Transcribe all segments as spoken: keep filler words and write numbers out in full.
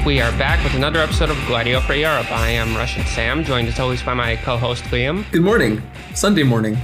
We are back with another episode of Gladio for Europe. I am Russian Sam, joined as always by my co-host Liam. Good morning. Sunday morning.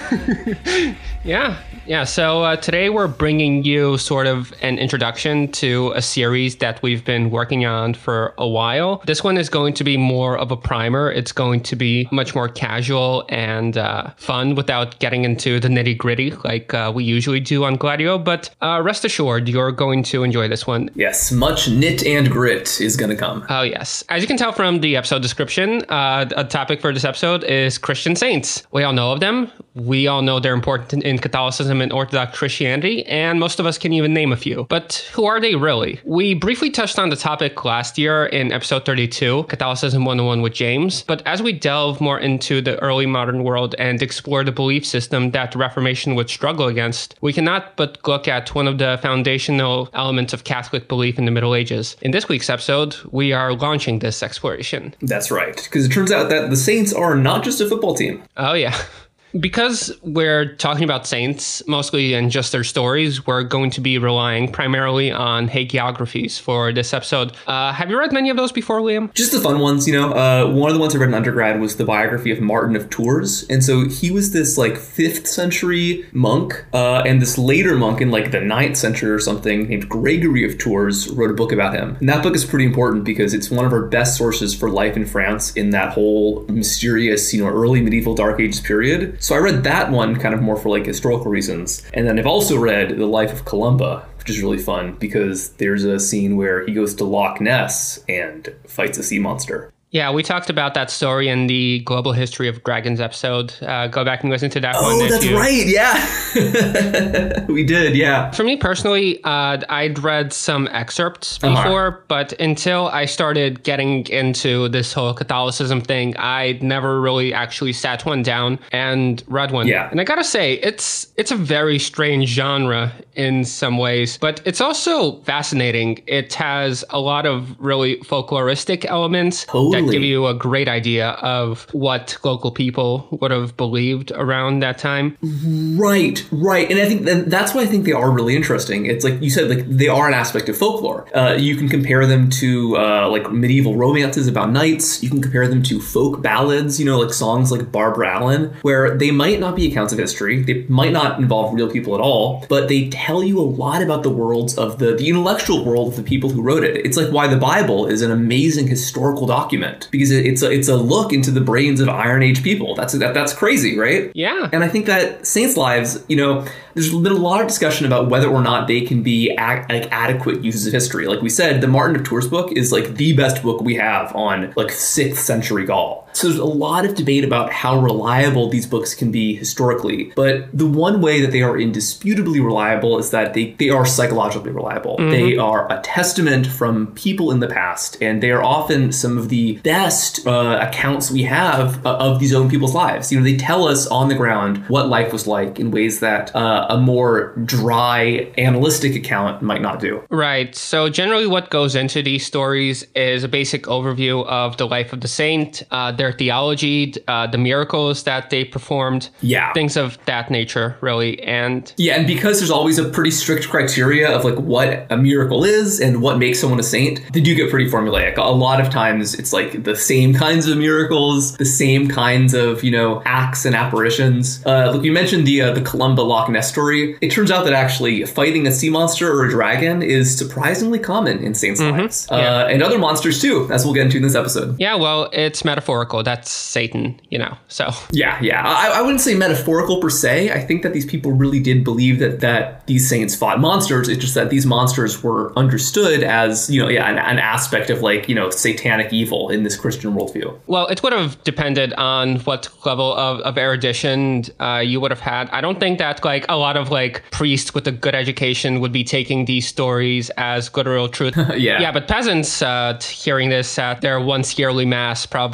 Yeah, yeah. So uh, today we're bringing you sort of an introduction to a series that we've been working on for a while. This one is going to be more of a primer. It's going to be much more casual and uh, fun without getting into the nitty gritty like uh, we usually do on Gladio. But uh, rest assured, you're going to enjoy this one. Yes, much knit and grit is going to come. Oh, yes. As you can tell from the episode description, uh, a topic for this episode is Christian saints. We all know of them. We all know they're important in Catholicism and Orthodox Christianity, and most of us can even name a few. But who are they really? We briefly touched on the topic last year in episode thirty-two, Catholicism one oh one with James. But as we delve more into the early modern world and explore the belief system that the Reformation would struggle against, we cannot but look at one of the foundational elements of Catholic belief in the Middle Ages. In this week's episode, we are launching this exploration. That's right, because it turns out that the Saints are not just a football team. Oh, yeah. Because we're talking about saints mostly and just their stories, we're going to be relying primarily on hagiographies for this episode. Uh, have you read many of those before, Liam? Just the fun ones, you know. Uh, one of the ones I read in undergrad was the biography of Martin of Tours. And so he was this like fifth century monk, uh, and this later monk in like the ninth century or something named Gregory of Tours wrote a book about him. And that book is pretty important because it's one of our best sources for life in France in that whole mysterious, you know, early medieval Dark Ages period. So I read that one kind of more for like historical reasons. And then I've also read The Life of Columba, which is really fun because there's a scene where he goes to Loch Ness and fights a sea monster. Yeah, we talked about that story in the Global History of Dragons episode. Uh, go back and listen to that oh, one. Oh, that's you... right. Yeah. We did. Yeah. For me personally, uh, I'd read some excerpts before, uh-huh. but until I started getting into this whole Catholicism thing, I'd never really actually sat one down and read one. Yeah. And I gotta say, it's it's a very strange genre in some ways, but it's also fascinating. It has a lot of really folkloristic elements. Totally. That give you a great idea of what local people would have believed around that time. Right, right. And I think that that's why I think they are really interesting. It's like you said, like they are an aspect of folklore. Uh, you can compare them to uh, like medieval romances about knights. You can compare them to folk ballads, you know, like songs like Barbara Allen, where they might not be accounts of history. They might not involve real people at all, but they tell you a lot about the worlds of the, the intellectual world of the people who wrote it. It's like why the Bible is an amazing historical document. Because it's a, it's a look into the brains of Iron Age people. That's that, that's crazy, right? Yeah. And I think that saints' lives, you know, there's been a lot of discussion about whether or not they can be ac- like adequate uses of history. Like we said, the Martin of Tours book is like the best book we have on like sixth century Gaul. So there's a lot of debate about how reliable these books can be historically. But the one way that they are indisputably reliable is that they, they are psychologically reliable. Mm-hmm. They are a testament from people in the past, and they are often some of the best uh, accounts we have uh, of these own people's lives. You know, they tell us on the ground what life was like in ways that uh, a more dry, analytic account might not do. Right. So generally what goes into these stories is a basic overview of the life of the saint, uh, their theology, uh, the miracles that they performed, yeah, things of that nature, really. And yeah, and because there's always a pretty strict criteria of like what a miracle is and what makes someone a saint, they do get pretty formulaic. A lot of times it's like the same kinds of miracles, the same kinds of, you know, acts and apparitions. Uh, look, you mentioned the uh, the Columba Loch Ness story. It turns out that actually fighting a sea monster or a dragon is surprisingly common in saints' mm-hmm. lives. Uh, yeah. And other monsters too, as we'll get into in this episode. Yeah, well, it's metaphorical. That's Satan, you know, so. Yeah, yeah. I, I wouldn't say metaphorical per se. I think that these people really did believe that that these saints fought monsters. It's just that these monsters were understood as, you know, yeah, an, an aspect of like, you know, satanic evil in this Christian worldview. Well, it would have depended on what level of, of erudition uh, you would have had. I don't think that like a lot of like priests with a good education would be taking these stories as literal truth. yeah. Yeah, but peasants uh, hearing this at their once yearly mass probably would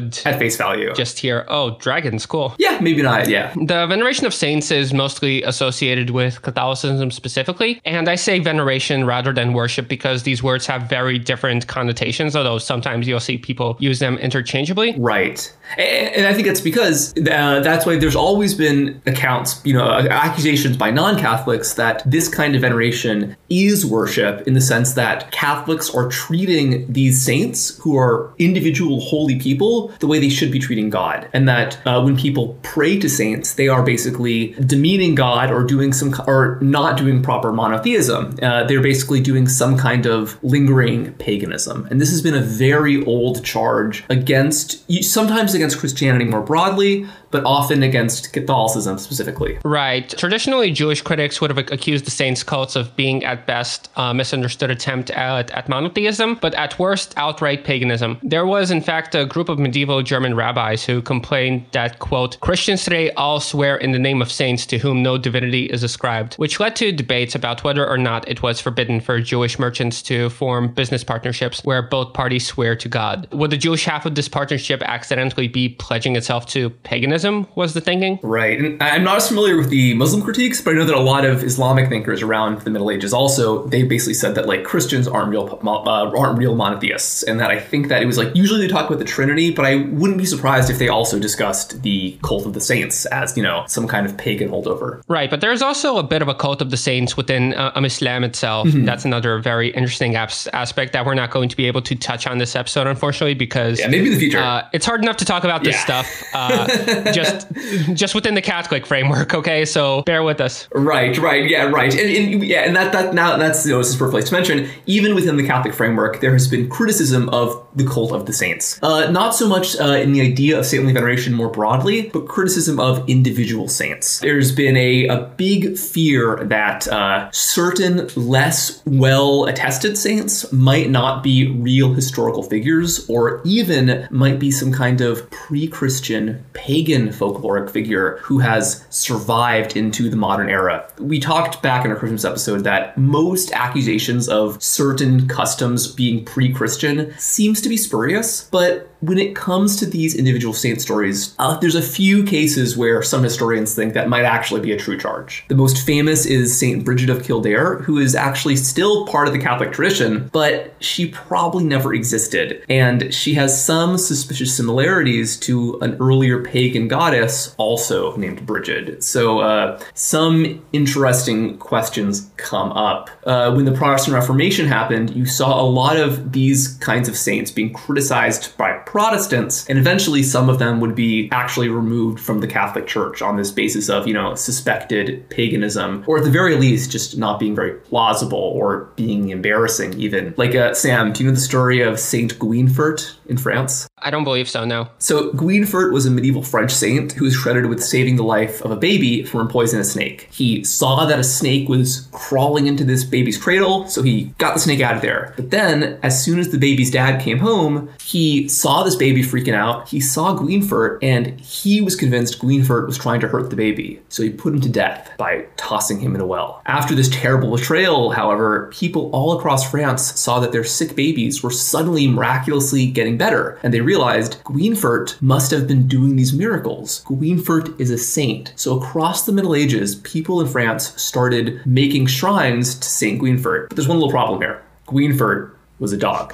would at face value just hear, oh, dragons, cool. Yeah, maybe not, yeah. The veneration of saints is mostly associated with Catholicism specifically, and I say veneration rather than worship because these words have very different connotations, although sometimes you'll see people use them interchangeably. Right. And I think it's because uh, that's why there's always been accounts, you know, accusations by non-Catholics that this kind of veneration is worship in the sense that Catholics are treating these saints who are individual holy people the way they should be treating God. And that uh, when people pray to saints, they are basically demeaning God or doing some or not doing proper monotheism. Uh, they're basically doing some kind of lingering paganism. And this has been a very old charge against, sometimes against Christianity more broadly, but often against Catholicism specifically. Right. Traditionally, Jewish critics would have accused the saints' cults of being at best a misunderstood attempt at, at monotheism, but at worst, outright paganism. There was, in fact, a group of medieval German rabbis who complained that, quote, Christians today all swear in the name of saints to whom no divinity is ascribed, which led to debates about whether or not it was forbidden for Jewish merchants to form business partnerships where both parties swear to God. Would the Jewish half of this partnership accidentally be pledging itself to paganism? Was the thinking. Right. And I'm not as familiar with the Muslim critiques, but I know that a lot of Islamic thinkers around the Middle Ages also, they basically said that like Christians aren't real uh, aren't real monotheists. And that I think that it was like, usually they talk about the Trinity, but I wouldn't be surprised if they also discussed the cult of the saints as, you know, some kind of pagan holdover. Right. But there's also a bit of a cult of the saints within uh, um, Islam itself. Mm-hmm. That's another very interesting abs- aspect that we're not going to be able to touch on this episode, unfortunately, because yeah, maybe in the future. Uh, it's hard enough to talk about this yeah. stuff. Uh, just just within the Catholic framework, okay? So bear with us. Right, right, yeah, right. And, and yeah, and that that now that's you know, this is perfect place to mention, even within the Catholic framework, there has been criticism of the cult of the saints. Uh, not so much uh, in the idea of saintly veneration more broadly, but criticism of individual saints. There's been a, a big fear that uh, certain less well-attested saints might not be real historical figures, or even might be some kind of pre-Christian pagan folkloric figure who has survived into the modern era. We talked back in our Christmas episode that most accusations of certain customs being pre-Christian seems to be spurious, but when it comes to these individual saint stories, uh, there's a few cases where some historians think that might actually be a true charge. The most famous is Saint Bridget of Kildare, who is actually still part of the Catholic tradition, but she probably never existed. And she has some suspicious similarities to an earlier pagan goddess, also named Bridget. So uh, some interesting questions come up. Uh, when the Protestant Reformation happened, you saw a lot of these kinds of saints being criticized by Protestants, and eventually some of them would be actually removed from the Catholic Church on this basis of, you know, suspected paganism, or at the very least, just not being very plausible or being embarrassing even. Like, uh, Sam, do you know the story of Saint Guinefert in France? I don't believe so, no. So Guinefert was a medieval French saint who was credited with saving the life of a baby from a poisonous snake. He saw that a snake was crawling into this baby's cradle, so he got the snake out of there. But then, as soon as the baby's dad came home, he saw this baby freaking out. He saw Guinefert, and he was convinced Guinefert was trying to hurt the baby. So he put him to death by tossing him in a well. After this terrible betrayal, however, people all across France saw that their sick babies were suddenly miraculously getting better, and they realized Guinefert must have been doing these miracles. Guinefert is a saint. So across the Middle Ages, people in France started making shrines to Saint Guinefert. But there's one little problem here. Guinefert was a dog.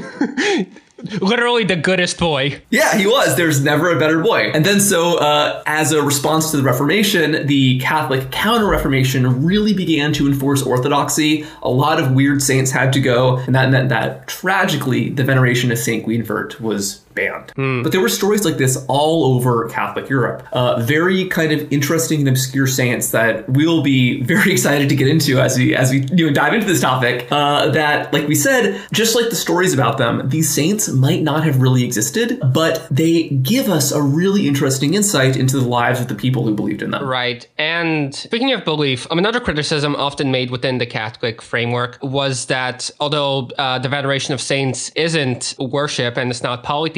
Literally the goodest boy. Yeah, he was. There's never a better boy. And then so uh, as a response to the Reformation, the Catholic Counter-Reformation really began to enforce orthodoxy. A lot of weird saints had to go, and that meant that tragically the veneration of Saint Guinefert was banned. Mm. But there were stories like this all over Catholic Europe. Uh, very kind of interesting and obscure saints that we'll be very excited to get into as we as we you know dive into this topic. Uh, that, like we said, just like the stories about them, these saints might not have really existed, but they give us a really interesting insight into the lives of the people who believed in them. Right. And speaking of belief, um, another criticism often made within the Catholic framework was that although uh, the veneration of saints isn't worship and it's not polytheism,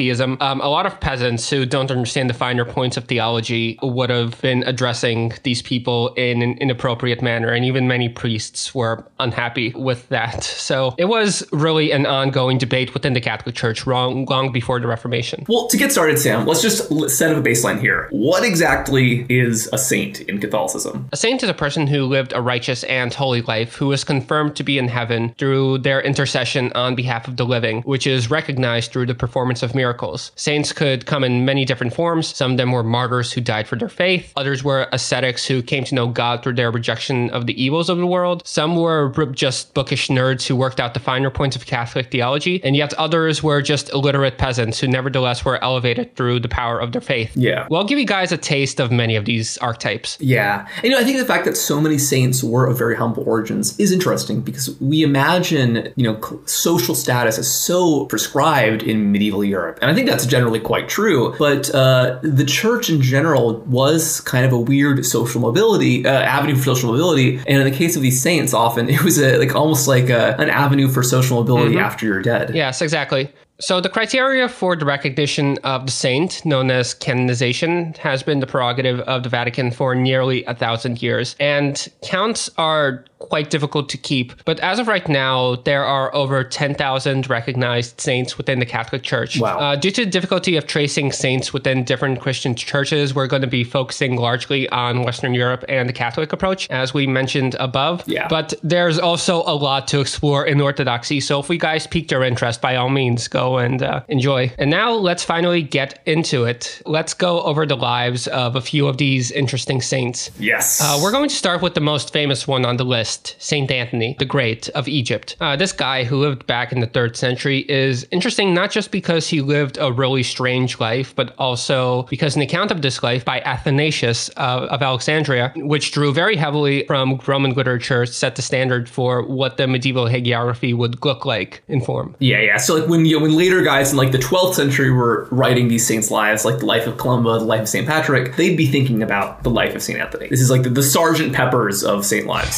polytheism, um, a lot of peasants who don't understand the finer points of theology would have been addressing these people in an inappropriate manner, and even many priests were unhappy with that. So it was really an ongoing debate within the Catholic Church long, long before the Reformation. Well, to get started, Sam, let's just set up a baseline here. What exactly is a saint in Catholicism? A saint is a person who lived a righteous and holy life, who is confirmed to be in heaven through their intercession on behalf of the living, which is recognized through the performance of miracles. Saints could come in many different forms. Some of them were martyrs who died for their faith. Others were ascetics who came to know God through their rejection of the evils of the world. Some were just bookish nerds who worked out the finer points of Catholic theology, and yet others were just illiterate peasants who nevertheless were elevated through the power of their faith. Yeah. Well, I'll give you guys a taste of many of these archetypes. Yeah. And, you know, I think the fact that so many saints were of very humble origins is interesting, because we imagine, you know, social status as so prescribed in medieval Europe. And I think that's generally quite true. But uh, the church in general was kind of a weird social mobility, uh, avenue for social mobility. And in the case of these saints, often it was a, like almost like a, an avenue for social mobility mm-hmm. after you're dead. Yes, exactly. So the criteria for the recognition of the saint, known as canonization, has been the prerogative of the Vatican for nearly a thousand years. And counts are quite difficult to keep. But as of right now, there are over ten thousand recognized saints within the Catholic Church. Wow. Uh, due to the difficulty of tracing saints within different Christian churches, we're going to be focusing largely on Western Europe and the Catholic approach, as we mentioned above. Yeah. But there's also a lot to explore in Orthodoxy. So if we guys piqued your interest, by all means, go and uh, enjoy. And now let's finally get into it. Let's go over the lives of a few of these interesting saints. Yes. Uh, we're going to start with the most famous one on the list, Saint Anthony the Great of Egypt. Uh, this guy, who lived back in the third century, is interesting not just because he lived a really strange life, but also because an account of this life by Athanasius uh, of Alexandria, which drew very heavily from Roman literature, set the standard for what the medieval hagiography would look like in form. Yeah, yeah. So like when you know, when later guys in like the twelfth century were writing these saints' lives, like the life of Columba, the life of Saint Patrick, they'd be thinking about the life of Saint Anthony. This is like the, the Sergeant Peppers of saint lives.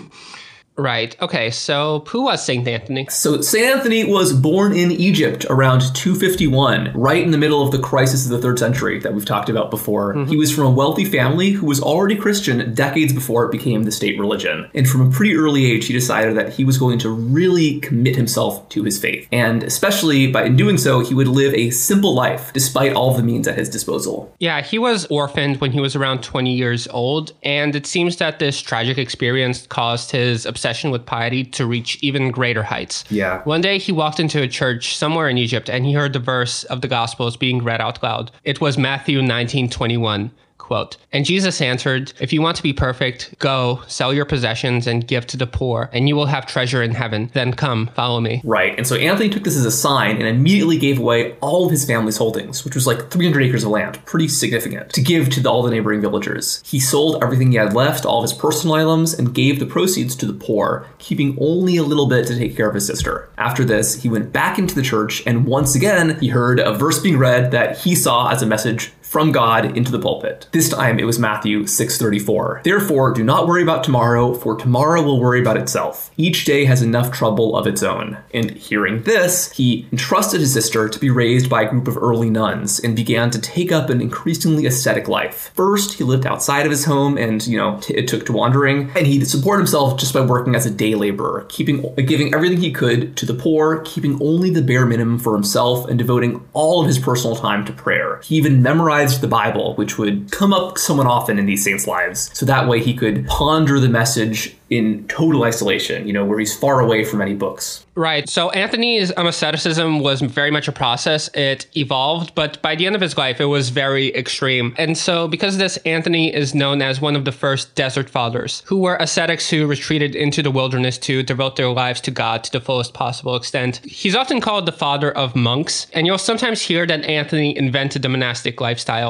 Right. Okay. So who was Saint Anthony? So Saint Anthony was born in Egypt around two fifty-one, right in the middle of the crisis of the third century that we've talked about before. Mm-hmm. He was from a wealthy family who was already Christian decades before it became the state religion. And from a pretty early age, he decided that he was going to really commit himself to his faith. And especially by in doing so, he would live a simple life despite all of the means at his disposal. Yeah, he was orphaned when he was around twenty years old. And it seems that this tragic experience caused his obsession with piety to reach even greater heights. Yeah. One day he walked into a church somewhere in Egypt and he heard the verse of the Gospels being read out loud. It was Matthew nineteen twenty-one. Quote, and Jesus answered, if you want to be perfect, go, sell your possessions and give to the poor, and you will have treasure in heaven. Then come, follow me. Right. And so Anthony took this as a sign and immediately gave away all of his family's holdings, which was like three hundred acres of land, pretty significant, to give to the, all the neighboring villagers. He sold everything he had left, all of his personal items, and gave the proceeds to the poor, keeping only a little bit to take care of his sister. After this, he went back into the church, and once again, he heard a verse being read that he saw as a message from God into the pulpit. This time it was Matthew six thirty-four. Therefore, do not worry about tomorrow, for tomorrow will worry about itself. Each day has enough trouble of its own. And hearing this, he entrusted his sister to be raised by a group of early nuns and began to take up an increasingly ascetic life. First, he lived outside of his home and, you know, t- it took to wandering, and he supported himself just by working as a day laborer, keeping, giving everything he could to the poor, keeping only the bare minimum for himself, and devoting all of his personal time to prayer. He even memorized the Bible, which would come up somewhat often in these saints' lives. So that way he could ponder the message in total isolation, you know, where he's far away from any books. Right. So Anthony's um, asceticism was very much a process. It evolved, but by the end of his life, it was very extreme. And so because of this, Anthony is known as one of the first desert fathers, who were ascetics who retreated into the wilderness to devote their lives to God to the fullest possible extent. He's often called the father of monks, and you'll sometimes hear that Anthony invented the monastic lifestyle. But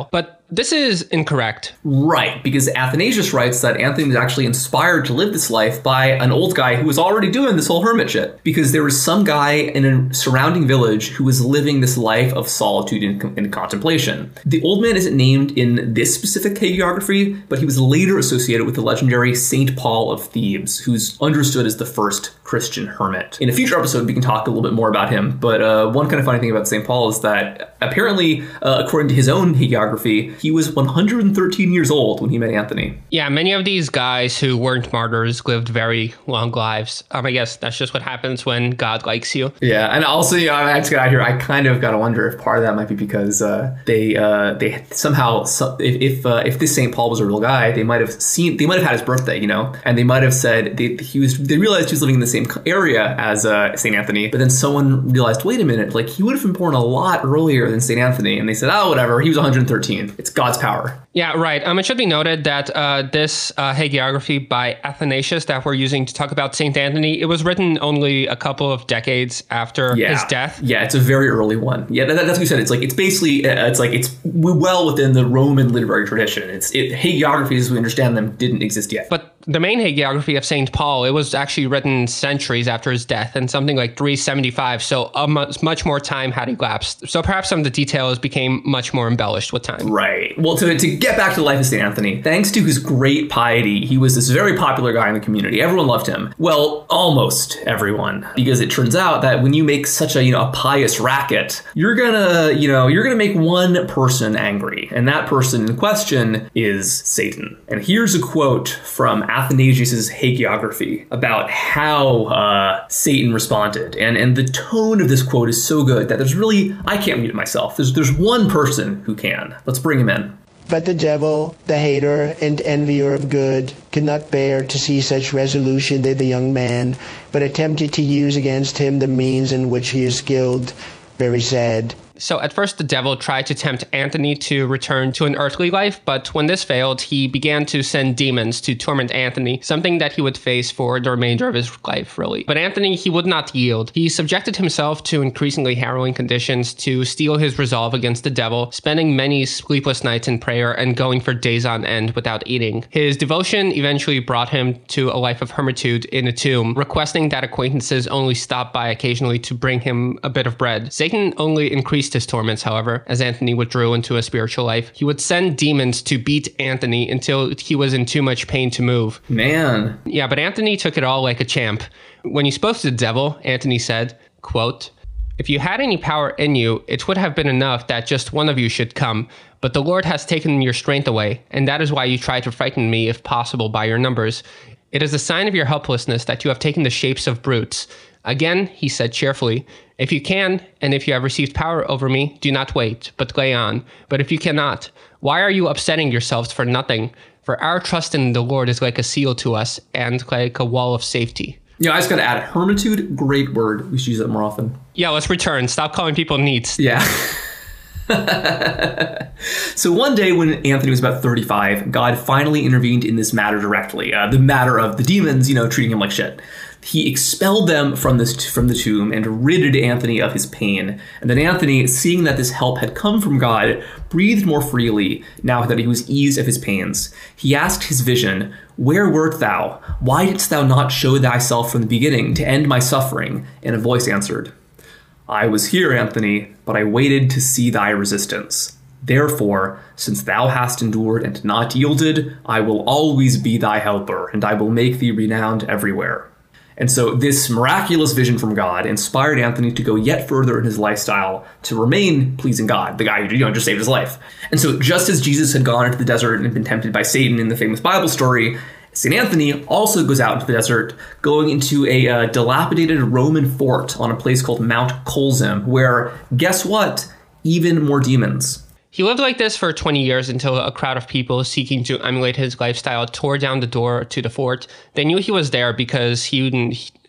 This is incorrect. Right, because Athanasius writes that Anthony was actually inspired to live this life by an old guy who was already doing this whole hermit shit. Because there was some guy in a surrounding village who was living this life of solitude and, and contemplation. The old man isn't named in this specific hagiography, but he was later associated with the legendary Saint Paul of Thebes, who's understood as the first Christian hermit. In a future episode, we can talk a little bit more about him, but uh, one kind of funny thing about Saint Paul is that apparently, uh, according to his own hagiography, he was one hundred thirteen years old when he met Anthony. Yeah, many of these guys who weren't martyrs lived very long lives. Um, I guess that's just what happens when God likes you. Yeah, and also, you know, I just got out here, I kind of got to wonder if part of that might be because uh, they uh, they somehow, if if, uh, if this Saint Paul was a real guy, they might have seen, they might have had his birthday, you know, and they might have said they, he was. They realized he was living in the same area as uh, Saint Anthony, but then someone realized, wait a minute, like he would have been born a lot earlier than Saint Anthony, and they said, oh, whatever, he was one hundred thirteen. It's God's power. Yeah, right. Um, it should be noted that uh, this uh, hagiography by Athanasius that we're using to talk about Saint Anthony, it was written only a couple of decades after yeah. his death. Yeah, it's a very early one. Yeah, that, that's what you said. It's like it's basically uh, it's like it's well within the Roman literary tradition. It's it, hagiographies as we understand them didn't exist yet. But the main hagiography of Saint Paul, it was actually written centuries after his death in something like three seventy-five. So a much, much more time had elapsed. So perhaps some of the details became much more embellished with time. Right. Well, to, to get back to the life of Saint Anthony, thanks to his great piety, he was this very popular guy in the community. Everyone loved him. Well, almost everyone, because it turns out that when you make such a, you know, a pious racket, you're gonna, you know, you're gonna make one person angry. And that person in question is Satan. And here's a quote from Athanasius's hagiography about how uh, Satan responded. And and the tone of this quote is so good that there's really, I can't read it myself. There's, there's one person who can. Let's bring him in. But the devil, the hater and envier of good, could not bear to see such resolution in the young man, but attempted to use against him the means in which he is skilled. Very sad. So at first, the devil tried to tempt Anthony to return to an earthly life, but when this failed, he began to send demons to torment Anthony, something that he would face for the remainder of his life, really. But Anthony, he would not yield. He subjected himself to increasingly harrowing conditions to steel his resolve against the devil, spending many sleepless nights in prayer and going for days on end without eating. His devotion eventually brought him to a life of hermitude in a tomb, requesting that acquaintances only stop by occasionally to bring him a bit of bread. Satan only increased his torments, however, as Anthony withdrew into a spiritual life. He would send demons to beat Anthony until he was in too much pain to move. Man. Yeah, but Anthony took it all like a champ. When he spoke to the devil, Anthony said, quote, "If you had any power in you, it would have been enough that just one of you should come. But the Lord has taken your strength away, and that is why you try to frighten me, if possible, by your numbers. It is a sign of your helplessness that you have taken the shapes of brutes. Again, he said cheerfully, if you can, and if you have received power over me, do not wait, but lay on. But if you cannot, why are you upsetting yourselves for nothing? For our trust in the Lord is like a seal to us, and like a wall of safety." You know, I just got to add, hermitude, great word. We should use that more often. Yeah, let's return. Stop calling people neats. Yeah. So one day when Anthony was about thirty-five, God finally intervened in this matter directly. Uh, the matter of the demons, you know, treating him like shit. He expelled them from this from the tomb and ridded Anthony of his pain. And then Anthony, seeing that this help had come from God, breathed more freely now that he was eased of his pains. He asked his vision, "Where wert thou? Why didst thou not show thyself from the beginning to end my suffering?" And a voice answered, "I was here, Anthony, but I waited to see thy resistance. Therefore, since thou hast endured and not yielded, I will always be thy helper, and I will make thee renowned everywhere." And so this miraculous vision from God inspired Anthony to go yet further in his lifestyle to remain pleasing God, the guy who, you know, just saved his life. And so just as Jesus had gone into the desert and been tempted by Satan in the famous Bible story, Saint Anthony also goes out into the desert, going into a uh, dilapidated Roman fort on a place called Mount Colzim, where, guess what? Even more demons. He lived like this for twenty years until a crowd of people seeking to emulate his lifestyle tore down the door to the fort. They knew he was there because he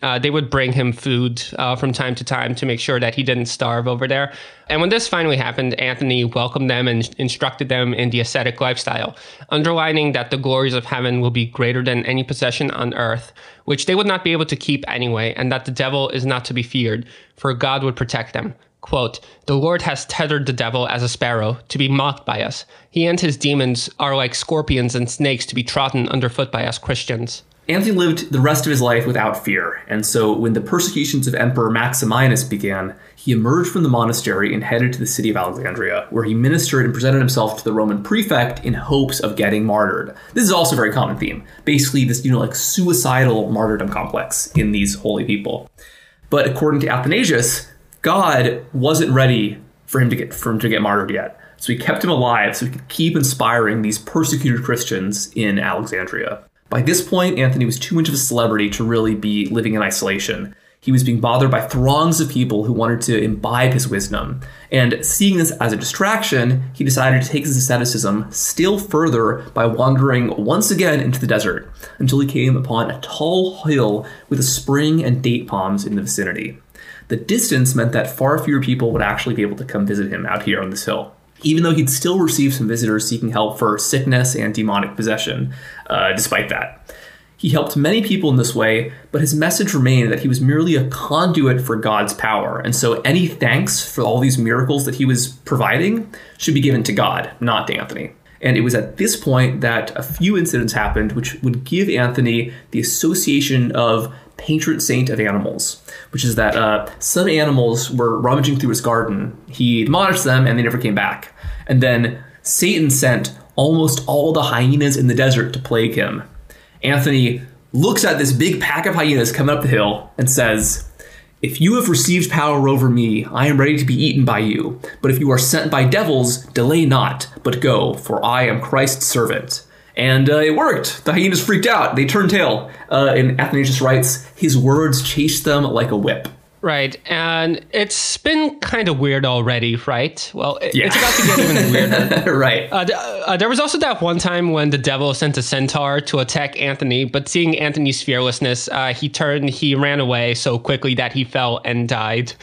Uh, they would bring him food uh, from time to time to make sure that he didn't starve over there. And when this finally happened, Anthony welcomed them and instructed them in the ascetic lifestyle, underlining that the glories of heaven will be greater than any possession on earth, which they would not be able to keep anyway, and that the devil is not to be feared, for God would protect them. Quote, "The Lord has tethered the devil as a sparrow to be mocked by us. He and his demons are like scorpions and snakes to be trodden underfoot by us Christians." Anthony lived the rest of his life without fear, and so when the persecutions of Emperor Maximinus began, he emerged from the monastery and headed to the city of Alexandria, where he ministered and presented himself to the Roman prefect in hopes of getting martyred. This is also a very common theme. Basically, this, you know, like suicidal martyrdom complex in these holy people. But according to Athanasius, God wasn't ready for him to get for him to get martyred yet. So he kept him alive so he could keep inspiring these persecuted Christians in Alexandria. By this point, Anthony was too much of a celebrity to really be living in isolation. He was being bothered by throngs of people who wanted to imbibe his wisdom. And seeing this as a distraction, he decided to take his asceticism still further by wandering once again into the desert until he came upon a tall hill with a spring and date palms in the vicinity. The distance meant that far fewer people would actually be able to come visit him out here on this hill, even though he'd still receive some visitors seeking help for sickness and demonic possession. Uh, despite that, he helped many people in this way, but his message remained that he was merely a conduit for God's power, and so any thanks for all these miracles that he was providing should be given to God, not to Anthony. And it was at this point that a few incidents happened which would give Anthony the association of patron saint of animals, which is that uh, some animals were rummaging through his garden. He admonished them and they never came back. And then Satan sent almost all the hyenas in the desert to plague him. Anthony looks at this big pack of hyenas coming up the hill and says, "If you have received power over me, I am ready to be eaten by you. But if you are sent by devils, delay not, but go, for I am Christ's servant." And uh, it worked. The hyenas freaked out. They turned tail. Uh, and Athanasius writes, his words chased them like a whip. Right. And it's been kind of weird already, right? Well, it, yeah. It's about to get even weirder. Right. Uh, th- uh, there was also that one time when the devil sent a centaur to attack Anthony, but seeing Anthony's fearlessness, uh, he turned, he ran away so quickly that he fell and died.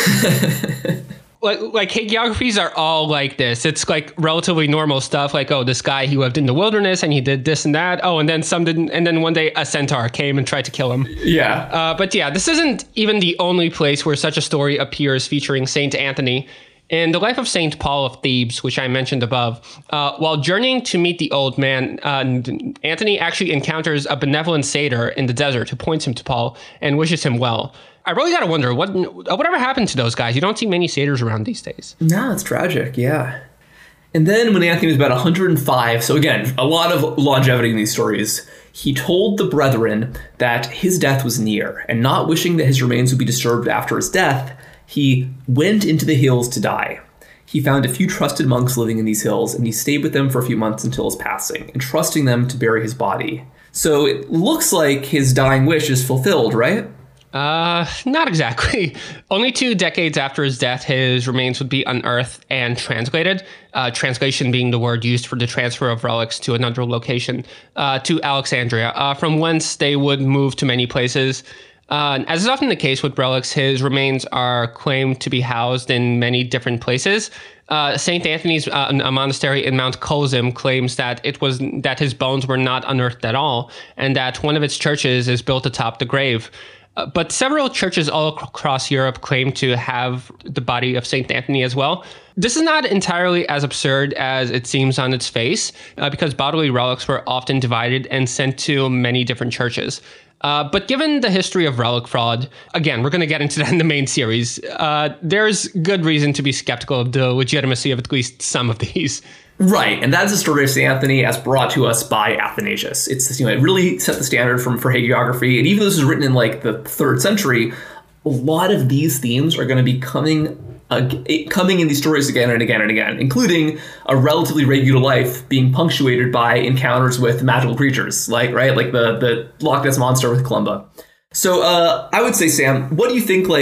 Like, like hagiographies are all like this. It's like relatively normal stuff. Like, oh, this guy, he lived in the wilderness and he did this and that. Oh, and then some didn't. And then one day a centaur came and tried to kill him. Yeah. Uh, but yeah, this isn't even the only place where such a story appears featuring Saint Anthony. In the life of Saint Paul of Thebes, which I mentioned above, uh, while journeying to meet the old man, uh, Anthony actually encounters a benevolent satyr in the desert who points him to Paul and wishes him well. I really got to wonder, what whatever happened to those guys? You don't see many satyrs around these days. No, it's tragic, yeah. And then when Anthony was about one hundred five, so again, a lot of longevity in these stories, he told the brethren that his death was near, and not wishing that his remains would be disturbed after his death, he went into the hills to die. He found a few trusted monks living in these hills, and he stayed with them for a few months until his passing, entrusting them to bury his body. So it looks like his dying wish is fulfilled, right? Uh, not exactly. Only two decades after his death, his remains would be unearthed and translated, uh, translation being the word used for the transfer of relics to another location, uh, to Alexandria, uh, from whence they would move to many places. Uh, as is often the case with relics, his remains are claimed to be housed in many different places. Uh, Saint Anthony's uh, a monastery in Mount Colzim claims that it was that his bones were not unearthed at all, and that one of its churches is built atop the grave. Uh, but several churches all across Europe claim to have the body of Saint Anthony as well. This is not entirely as absurd as it seems on its face, uh, because bodily relics were often divided and sent to many different churches. Uh, but given the history of relic fraud, again, we're going to get into that in the main series, uh, there's good reason to be skeptical of the legitimacy of at least some of these. Right, and that's the story of Saint Anthony as brought to us by Athanasius. It's, you know, it really set the standard from, for hagiography, and even though this was written in like the third century, a lot of these themes are going to be coming uh, coming in these stories again and again and again, including a relatively regular life being punctuated by encounters with magical creatures, like right, like the the Loch Ness Monster with Columba. So uh, I would say, Sam, what do you think? Like,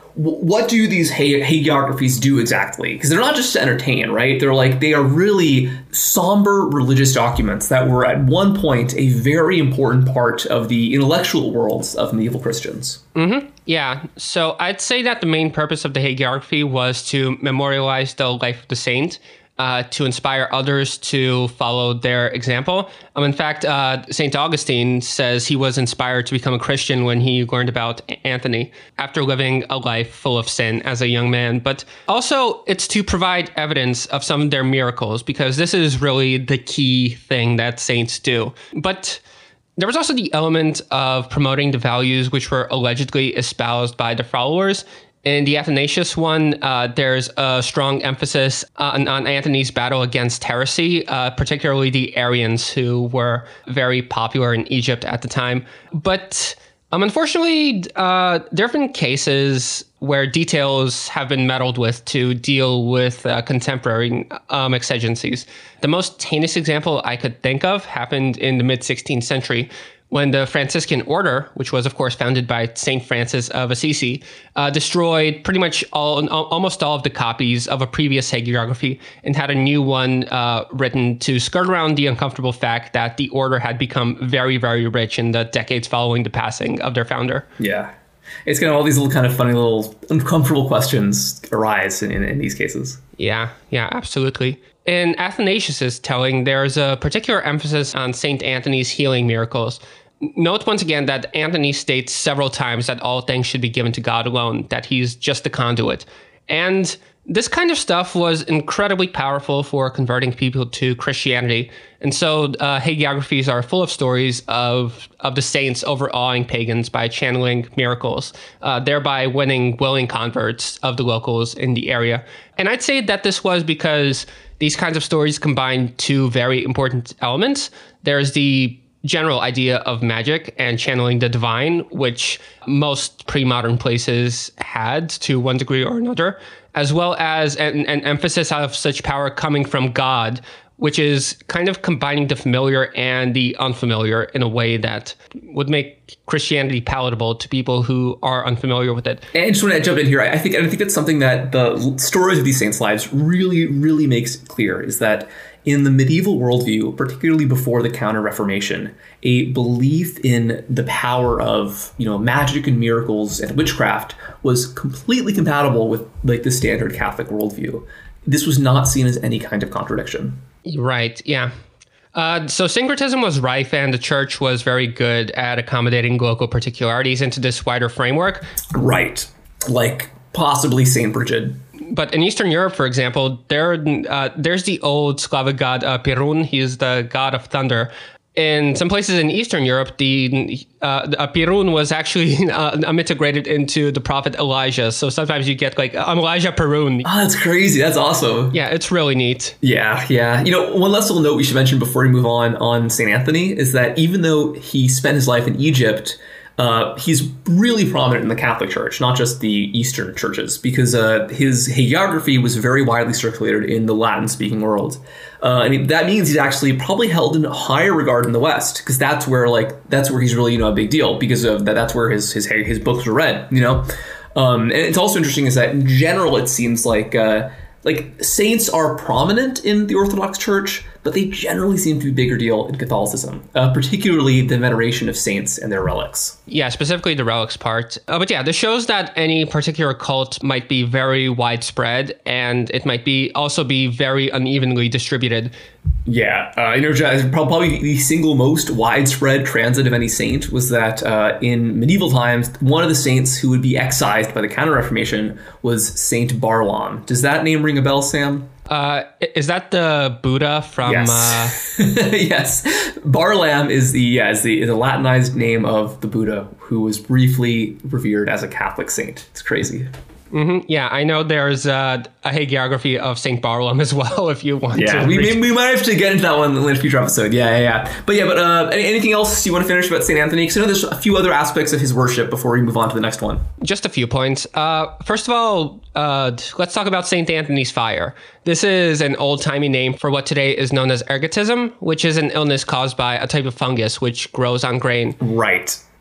what do these hagiographies do exactly? Because they're not just to entertain, right? They're like, they are really somber religious documents that were at one point a very important part of the intellectual worlds of medieval Christians. Mm-hmm. Yeah. So I'd say that the main purpose of the hagiography was to memorialize the life of the saint, Uh, to inspire others to follow their example. Um, in fact, uh, Saint Augustine says he was inspired to become a Christian when he learned about Anthony after living a life full of sin as a young man. But also, it's to provide evidence of some of their miracles, because this is really the key thing that saints do. But there was also the element of promoting the values which were allegedly espoused by the followers. In the Athanasius one, uh, there's a strong emphasis on, on Anthony's battle against heresy, uh, particularly the Arians, who were very popular in Egypt at the time. But um, unfortunately, uh, there have been cases where details have been meddled with to deal with uh, contemporary um, exigencies. The most heinous example I could think of happened in the mid-sixteenth century, when the Franciscan order, which was, of course, founded by Saint Francis of Assisi, uh, destroyed pretty much all, almost all of the copies of a previous hagiography and had a new one uh, written to skirt around the uncomfortable fact that the order had become very, very rich in the decades following the passing of their founder. Yeah. It's kind of all these little kind of funny little uncomfortable questions arise in, in, in these cases. Yeah, yeah, absolutely. In Athanasius' telling, there's a particular emphasis on Saint Anthony's healing miracles. Note once again that Anthony states several times that all things should be given to God alone, that he's just the conduit. And this kind of stuff was incredibly powerful for converting people to Christianity. And so uh, hagiographies are full of stories of, of the saints overawing pagans by channeling miracles, uh, thereby winning willing converts of the locals in the area. And I'd say that this was because these kinds of stories combine two very important elements. There's the general idea of magic and channeling the divine, which most pre-modern places had to one degree or another, as well as an, an emphasis of such power coming from God, which is kind of combining the familiar and the unfamiliar in a way that would make Christianity palatable to people who are unfamiliar with it. And just want to jump in here, I think I think that's something that the stories of these saints' lives really, really makes clear, is that in the medieval worldview, particularly before the Counter-Reformation, a belief in the power of, you know, magic and miracles and witchcraft was completely compatible with like the standard Catholic worldview. This was not seen as any kind of contradiction. Right, yeah. Uh, so syncretism was rife, and the church was very good at accommodating local particularities into this wider framework. Right, like possibly Saint Brigid. But in Eastern Europe, for example, there uh, there's the old Slavic god uh, Perun. He is the god of thunder. In some places in Eastern Europe, the uh, uh, Perun was actually uh, integrated into the prophet Elijah. So sometimes you get like, I'm Elijah Perun. Oh, that's crazy. That's awesome. Yeah, it's really neat. Yeah, yeah. You know, one last little note we should mention before we move on on Saint Anthony is that even though he spent his life in Egypt, Uh, he's really prominent in the Catholic Church, not just the Eastern churches, because uh, his hagiography was very widely circulated in the Latin-speaking world. Uh, and that means he's actually probably held in higher regard in the West, because that's where, like, that's where he's really, you know, a big deal, because of that. That's where his his his books were read, you know. Um, and it's also interesting is that in general, it seems like uh, like saints are prominent in the Orthodox Church, but they generally seem to be a bigger deal in Catholicism, uh, particularly the veneration of saints and their relics. Yeah, specifically the relics part. Uh, but yeah, this shows that any particular cult might be very widespread, and it might be also be very unevenly distributed. Yeah, uh, you know, probably the single most widespread transit of any saint was that uh, in medieval times, one of the saints who would be excised by the Counter-Reformation was Saint Barlaam. Does that name ring a bell, Sam? Uh, is that the Buddha from? Yes. Uh... yes, Barlaam is the yeah, is the, is the Latinized name of the Buddha, who was briefly revered as a Catholic saint. It's crazy. Mm-hmm. Yeah, I know there's uh, a hagiography of Saint Barlaam as well, if you want yeah, to. we, reach- we might have to get into that one in a future episode. Yeah, yeah, yeah. But yeah, but uh, anything else you want to finish about Saint Anthony? Because I know there's a few other aspects of his worship before we move on to the next one. Just a few points. Uh, first of all, uh, let's talk about Saint Anthony's fire. This is an old-timey name for what today is known as ergotism, which is an illness caused by a type of fungus which grows on grain. Right.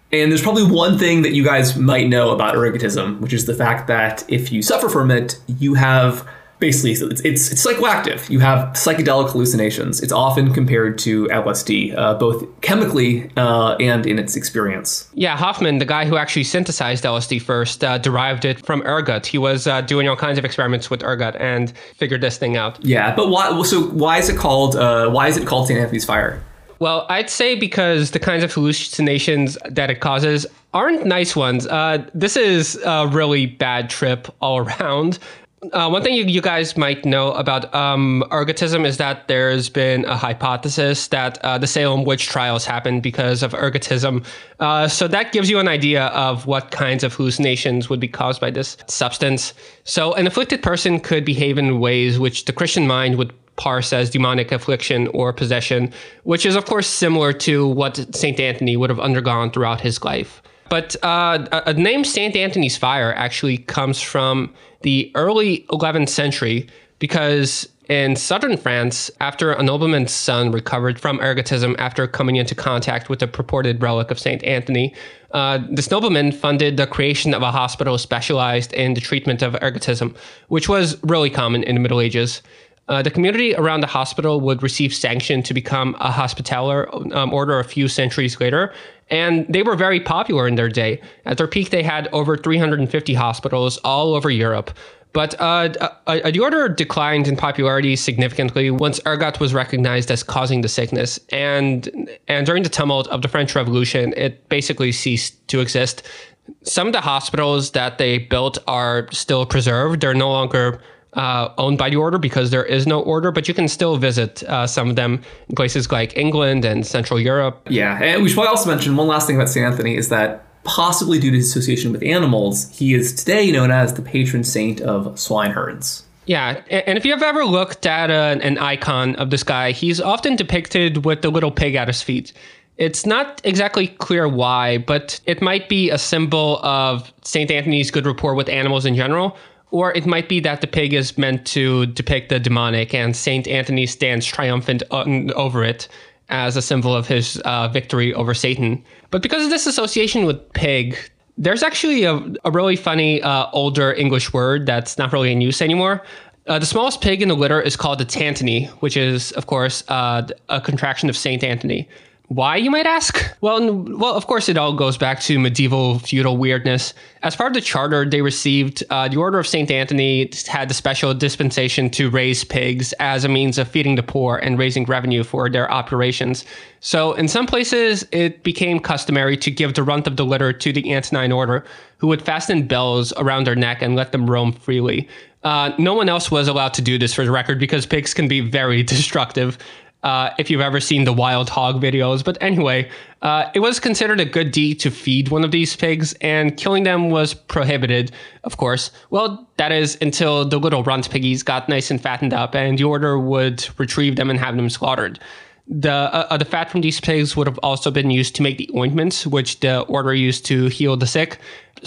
And there's probably one thing that you guys might know about ergotism, which is the fact that if you suffer from it, you have basically, it's, it's, it's psychoactive. You have psychedelic hallucinations. It's often compared to L S D, uh, both chemically uh, and in its experience. Yeah, Hoffman, the guy who actually synthesized L S D first, uh, derived it from ergot. He was uh, doing all kinds of experiments with ergot and figured this thing out. Yeah, but why? So why is it called? Uh, why is it called Saint Anthony's Fire? Well, I'd say because the kinds of hallucinations that it causes aren't nice ones. Uh, this is a really bad trip all around. Uh, one thing you, you guys might know about um, ergotism is that there's been a hypothesis that uh, the Salem witch trials happened because of ergotism. Uh, so that gives you an idea of what kinds of hallucinations would be caused by this substance. So an afflicted person could behave in ways which the Christian mind would parse as demonic affliction or possession, which is, of course, similar to what Saint Anthony would have undergone throughout his life. But uh, a, a name Saint Anthony's Fire actually comes from the early eleventh century, because in southern France, after a nobleman's son recovered from ergotism after coming into contact with the purported relic of Saint Anthony, uh, this nobleman funded the creation of a hospital specialized in the treatment of ergotism, which was really common in the Middle Ages. Uh, the community around the hospital would receive sanction to become a Hospitaller um, order a few centuries later, and they were very popular in their day. At their peak, they had over three hundred fifty hospitals all over Europe. But uh, uh, the order declined in popularity significantly once ergot was recognized as causing the sickness. And, and during the tumult of the French Revolution, it basically ceased to exist. Some of the hospitals that they built are still preserved. They're no longer Uh, owned by the order because there is no order, but you can still visit uh, some of them in places like England and Central Europe. Yeah, and we should probably also mention one last thing about Saint Anthony is that possibly due to his association with animals, he is today known as the patron saint of swineherds. Yeah, and if you've ever looked at a, an icon of this guy, he's often depicted with the little pig at his feet. It's not exactly clear why, but it might be a symbol of Saint Anthony's good rapport with animals in general. Or it might be that the pig is meant to depict the demonic and Saint Anthony stands triumphant over it as a symbol of his uh, victory over Satan. But because of this association with pig, there's actually a, a really funny uh, older English word that's not really in use anymore. Uh, the smallest pig in the litter is called a tantony, which is, of course, uh, a contraction of Saint Anthony. Why, you might ask? Well, well, of course, it all goes back to medieval feudal weirdness. As part of the charter they received, uh, the Order of Saint Anthony had the special dispensation to raise pigs as a means of feeding the poor and raising revenue for their operations. So in some places, it became customary to give the runt of the litter to the Antonine Order, who would fasten bells around their neck and let them roam freely. Uh, no one else was allowed to do this, for the record, because pigs can be very destructive. Uh, if you've ever seen the wild hog videos. But anyway, uh, it was considered a good deed to feed one of these pigs, and killing them was prohibited, of course. Well, that is until the little runt piggies got nice and fattened up, and the order would retrieve them and have them slaughtered. The, uh, the fat from these pigs would have also been used to make the ointments, which the order used to heal the sick.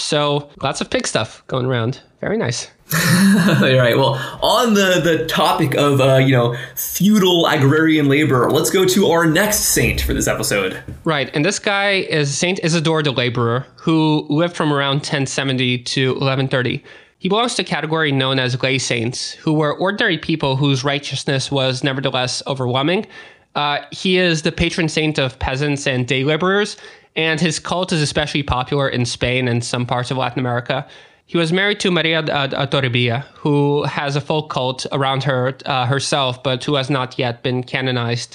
So lots of pig stuff going around. Very nice. All right. Well, on the, the topic of, uh, you know, feudal agrarian labor, let's go to our next saint for this episode. Right. And this guy is Saint Isidore the Laborer, who lived from around ten seventy to eleven thirty. He belongs to a category known as lay saints, who were ordinary people whose righteousness was nevertheless overwhelming. Uh, he is the patron saint of peasants and day laborers, and his cult is especially popular in Spain and some parts of Latin America. He was married to Maria uh, Toribia, who has a folk cult around her uh, herself, but who has not yet been canonized.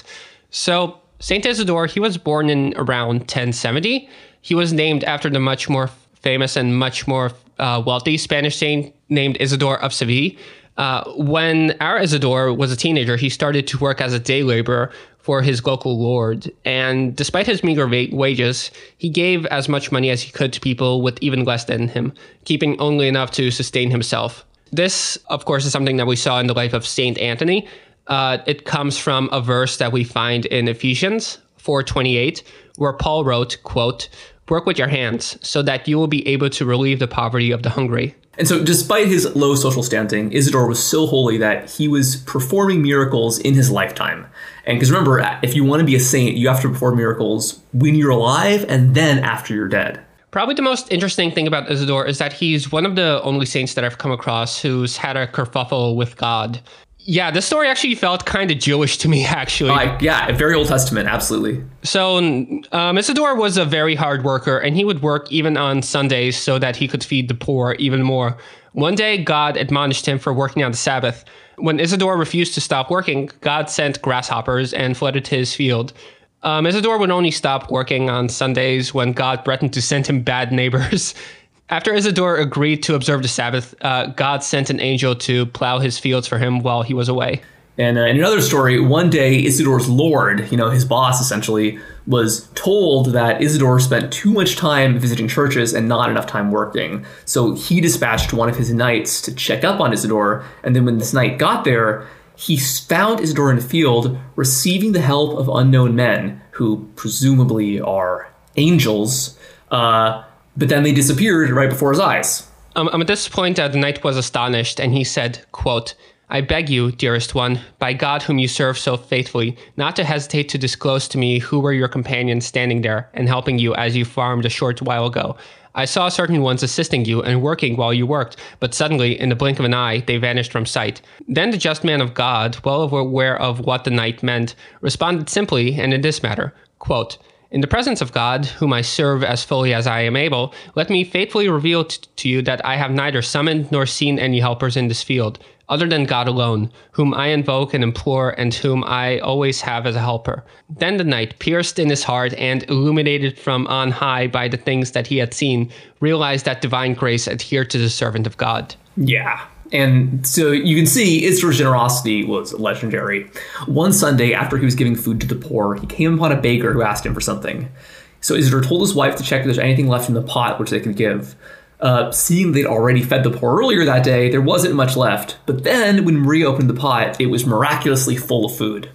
So Saint Isidore, he was born in around ten seventy. He was named after the much more famous and much more uh, wealthy Spanish saint named Isidore of Seville. Uh, when our Isidore was a teenager, he started to work as a day laborer for his local lord. And despite his meager wa- wages, he gave as much money as he could to people with even less than him, keeping only enough to sustain himself. This, of course, is something that we saw in the life of Saint Anthony. Uh, it comes from a verse that we find in Ephesians four twenty-eight, where Paul wrote, quote, work with your hands so that you will be able to relieve the poverty of the hungry. And so despite his low social standing, Isidore was so holy that he was performing miracles in his lifetime. And because remember, if you want to be a saint, you have to perform miracles when you're alive and then after you're dead. Probably the most interesting thing about Isidore is that he's one of the only saints that I've come across who's had a kerfuffle with God. Yeah, this story actually felt kind of Jewish to me, actually. Uh, yeah, very Old Testament, absolutely. So um, Isidore was a very hard worker, and he would work even on Sundays so that he could feed the poor even more. One day, God admonished him for working on the Sabbath. When Isidore refused to stop working, God sent grasshoppers and flooded his field. Um, Isidore would only stop working on Sundays when God threatened to send him bad neighbors. After Isidore agreed to observe the Sabbath, uh, God sent an angel to plow his fields for him while he was away. And uh, in another story, one day Isidore's lord, you know, his boss essentially, was told that Isidore spent too much time visiting churches and not enough time working. So he dispatched one of his knights to check up on Isidore. And then when this knight got there, he found Isidore in the field receiving the help of unknown men who presumably are angels. Uh, but then they disappeared right before his eyes. Um, um, at this point, uh, the knight was astonished, and he said, quote, "I beg you, dearest one, by God whom you serve so faithfully, not to hesitate to disclose to me who were your companions standing there and helping you as you farmed a short while ago. I saw certain ones assisting you and working while you worked, but suddenly, in the blink of an eye, they vanished from sight." Then the just man of God, well aware of what the knight meant, responded simply and in this matter, quote, "In the presence of God, whom I serve as fully as I am able, let me faithfully reveal t- to you that I have neither summoned nor seen any helpers in this field, other than God alone, whom I invoke and implore and whom I always have as a helper." Then the knight, pierced in his heart and illuminated from on high by the things that he had seen, realized that divine grace adhered to the servant of God. Yeah. And so you can see Isidore's generosity was legendary. One Sunday, after he was giving food to the poor, he came upon a baker who asked him for something. So Isidore told his wife to check if there's anything left in the pot which they could give. Uh, seeing they'd already fed the poor earlier that day, there wasn't much left. But then, when Maria opened the pot, it was miraculously full of food.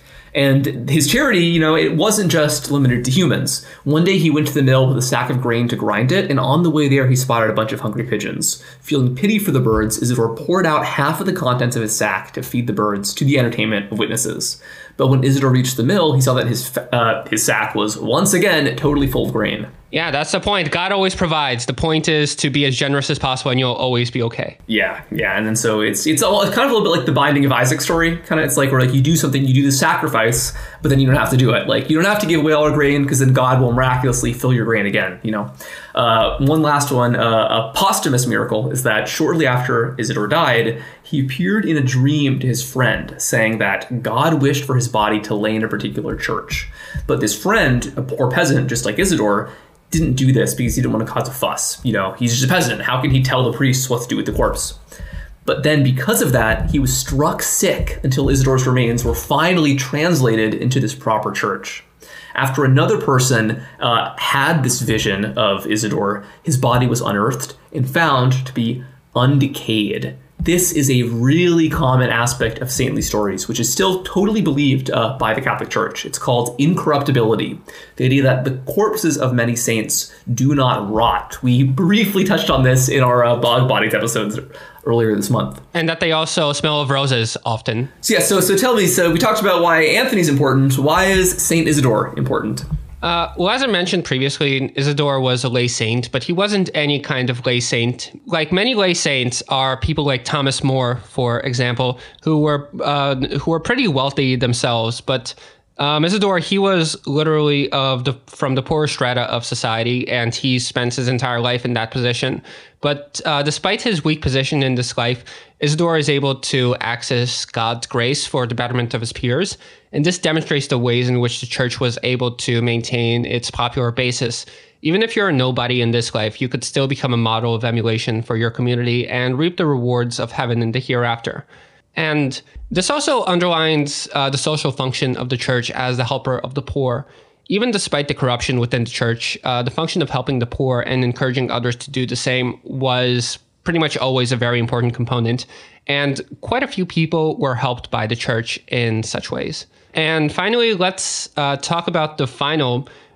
And his charity, you know, it wasn't just limited to humans. One day he went to the mill with a sack of grain to grind it, and on the way there he spotted a bunch of hungry pigeons. Feeling pity for the birds, Isidore poured out half of the contents of his sack to feed the birds to the entertainment of witnesses. But when Isidore reached the mill, he saw that his uh, his sack was once again totally full of grain. Yeah, that's the point. God always provides. The point is to be as generous as possible, and you'll always be okay. Yeah, yeah, and then so it's it's, all, it's kind of a little bit like the Binding of Isaac story. Kind of, it's like where like you do something, you do the sacrifice, but then you don't have to do it. Like you don't have to give away all your grain because then God will miraculously fill your grain again. You know. Uh, one last one, uh, a posthumous miracle is that shortly after Isidore died, he appeared in a dream to his friend, saying that God wished for his body to lay in a particular church, but this friend, a poor peasant just like Isidore, didn't do this because he didn't want to cause a fuss. You know, he's just a peasant. How can he tell the priests what to do with the corpse? But then because of that, he was struck sick until Isidore's remains were finally translated into this proper church. After another person uh, had this vision of Isidore, his body was unearthed and found to be undecayed. This is a really common aspect of saintly stories, which is still totally believed uh, by the Catholic Church. It's called incorruptibility, the idea that the corpses of many saints do not rot. We briefly touched on this in our uh, Bog Bodies episodes earlier this month. And that they also smell of roses often. So yeah, so so tell me, so we talked about why Anthony's important. Why is Saint Isidore important? Uh, well, as I mentioned previously, Isidore was a lay saint, but he wasn't any kind of lay saint. Like many lay saints are people like Thomas More, for example, who were uh, who were pretty wealthy themselves. But um, Isidore, he was literally of the from the poorer strata of society, and he spent his entire life in that position. But uh, despite his weak position in this life, Isidore is able to access God's grace for the betterment of his peers. And this demonstrates the ways in which the church was able to maintain its popular basis. Even if you're a nobody in this life, you could still become a model of emulation for your community and reap the rewards of heaven in the hereafter. And this also underlines uh, the social function of the church as the helper of the poor. Even despite the corruption within the church, uh, the function of helping the poor and encouraging others to do the same was pretty much always a very important component. And quite a few people were helped by the church in such ways. And finally, let's uh, talk about the final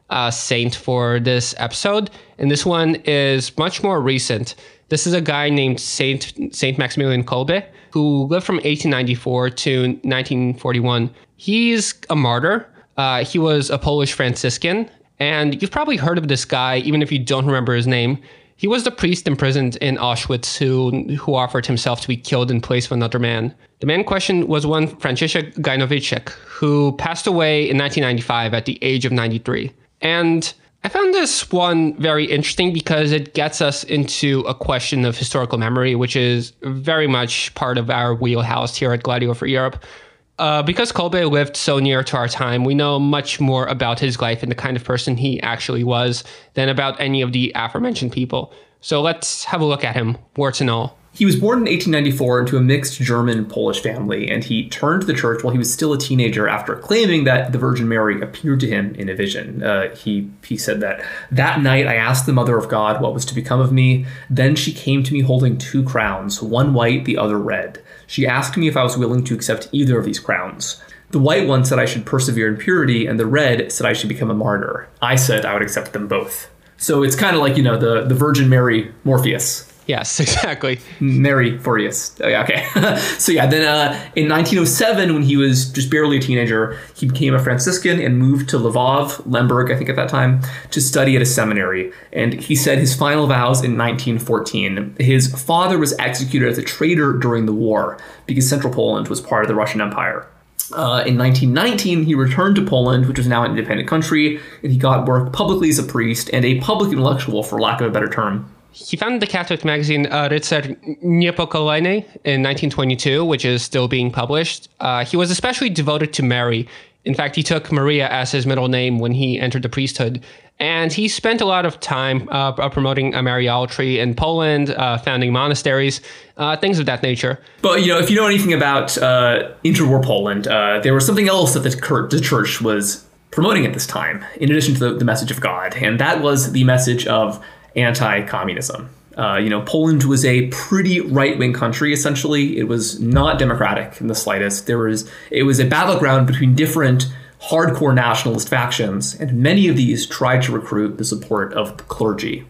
uh, saint for this episode. And this one is much more recent. This is a guy named Saint Saint Maximilian Kolbe, who lived from eighteen ninety-four to nineteen forty-one. He's a martyr. Uh, he was a Polish Franciscan. And you've probably heard of this guy, even if you don't remember his name. He was the priest imprisoned in Auschwitz who who offered himself to be killed in place of another man. The man in question was one Franciszek Gajnowiczek, who passed away in nineteen ninety-five at the age of ninety-three. And I found this one very interesting because it gets us into a question of historical memory, which is very much part of our wheelhouse here at Gladio for Europe. Uh, because Kolbe lived so near to our time, we know much more about his life and the kind of person he actually was than about any of the aforementioned people. So let's have a look at him, warts and all. He was born in eighteen ninety-four into a mixed German-Polish family, and he turned to the church while he was still a teenager after claiming that the Virgin Mary appeared to him in a vision. Uh, he, he said that, "That night I asked the Mother of God what was to become of me. Then she came to me holding two crowns, one white, the other red. She asked me if I was willing to accept either of these crowns. The white one said I should persevere in purity, and the red said I should become a martyr. I said I would accept them both." So it's kind of like, you know, the, the Virgin Mary Morpheus. Yes, exactly. Mary Furious. Oh, yeah, okay. So yeah, then uh, in nineteen oh seven, when he was just barely a teenager, he became a Franciscan and moved to Lvov, Lemberg, I think at that time, to study at a seminary. And he said his final vows in nineteen fourteen. His father was executed as a traitor during the war because Central Poland was part of the Russian Empire. Uh, in nineteen nineteen, he returned to Poland, which was now an independent country, and he got work publicly as a priest and a public intellectual, for lack of a better term. He founded the Catholic magazine uh, Rycer Niepokalejny in nineteen twenty-two, which is still being published. Uh, he was especially devoted to Mary. In fact, he took Maria as his middle name when he entered the priesthood. And he spent a lot of time uh, promoting Mariolatry in Poland, uh, founding monasteries, uh, things of that nature. But, you know, if you know anything about uh, interwar Poland, uh, there was something else that the, the church was promoting at this time, in addition to the, the message of God. And that was the message of anti-communism. Uh, you know, Poland was a pretty right-wing country, essentially. It was not democratic in the slightest. There was, it was a battleground between different hardcore nationalist factions, and many of these tried to recruit the support of the clergy.